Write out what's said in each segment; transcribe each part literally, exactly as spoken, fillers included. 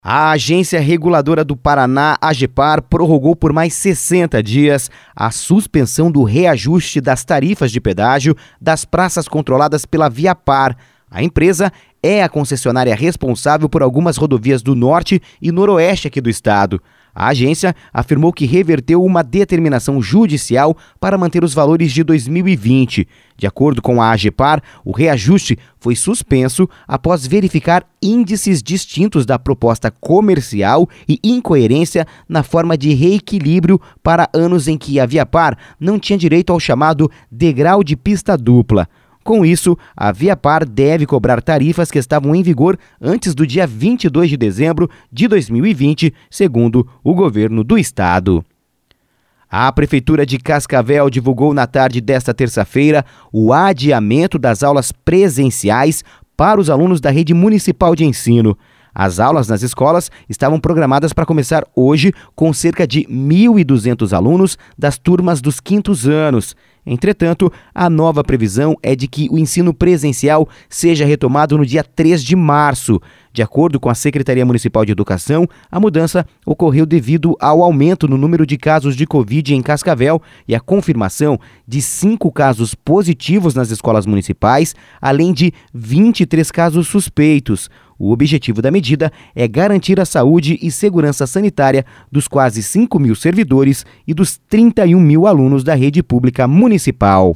A Agência Reguladora do Paraná, AGEPAR, prorrogou por mais sessenta dias a suspensão do reajuste das tarifas de pedágio das praças controladas pela Viapar. A empresa é a concessionária responsável por algumas rodovias do norte e noroeste aqui do estado. A agência afirmou que reverteu uma determinação judicial para manter os valores de dois mil e vinte. De acordo com a AGEPAR, o reajuste foi suspenso após verificar índices distintos da proposta comercial e incoerência na forma de reequilíbrio para anos em que a Viapar não tinha direito ao chamado degrau de pista dupla. Com isso, a Viapar deve cobrar tarifas que estavam em vigor antes do dia vinte e dois de dezembro de dois mil e vinte, segundo o governo do estado. A Prefeitura de Cascavel divulgou na tarde desta terça-feira o adiamento das aulas presenciais para os alunos da rede municipal de ensino. As aulas nas escolas estavam programadas para começar hoje com cerca de mil e duzentos alunos das turmas dos quintos anos. Entretanto, a nova previsão é de que o ensino presencial seja retomado no dia três de março. De acordo com a Secretaria Municipal de Educação, a mudança ocorreu devido ao aumento no número de casos de Covid em Cascavel e a confirmação de cinco casos positivos nas escolas municipais, além de vinte e três casos suspeitos. O objetivo da medida é garantir a saúde e segurança sanitária dos quase cinco mil servidores e dos trinta e um mil alunos da rede pública municipal.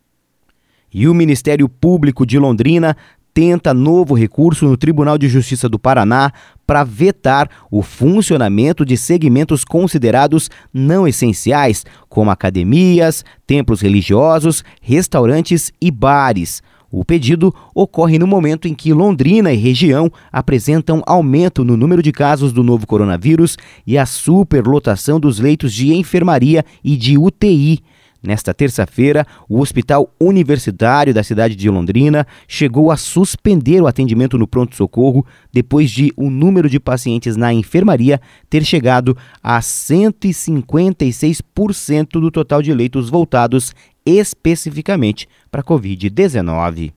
E o Ministério Público de Londrina tenta novo recurso no Tribunal de Justiça do Paraná para vetar o funcionamento de segmentos considerados não essenciais, como academias, templos religiosos, restaurantes e bares. O pedido ocorre no momento em que Londrina e região apresentam aumento no número de casos do novo coronavírus e a superlotação dos leitos de enfermaria e de U T I. Nesta terça-feira, o Hospital Universitário da cidade de Londrina chegou a suspender o atendimento no pronto-socorro depois de o número de pacientes na enfermaria ter chegado a cento e cinquenta e seis por cento do total de leitos voltados especificamente para a covid dezenove.